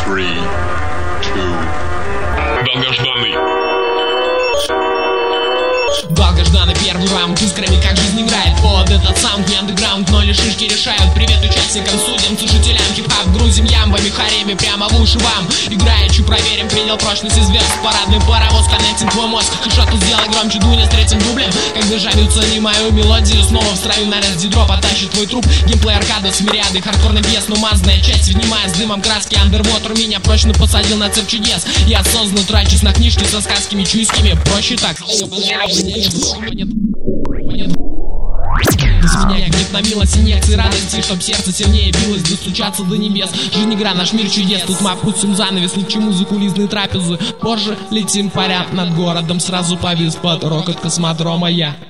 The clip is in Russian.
3, 2. Долгожданный. Долгожданный первый раунд, искрами как жизнь играет под этот саунд, не андеграунд, но лишь шишки решают. Привет участникам, судьям, слушателям, хип-хап грузим ямбами, хареме прямо в уши вам. Играючи проверим предел прочности звезд, парадный паровоз, коннектинг твой мозг. Шоту сделай громче, дуня с третьим дублем. Как дежавю, цени мою мелодию, снова в строю наряд дидро потащит твой труп. Геймплей аркада с мириадой хардкорный пьес, но мазная часть, внимая с дымом краски. Underwater меня прочно посадил на цепь чудес. Я осознанно трачусь на книжки со сказками чуйскими, проще так. С меня гнет на милость инъекции радости, чтоб сердце сильнее билось, достучаться до небес. Жизнь игра, наш мир чудес, тут мы опустим занавес, лучи музыку лизные трапезы. Позже летим паря над городом, сразу повис под рокот космодрома я.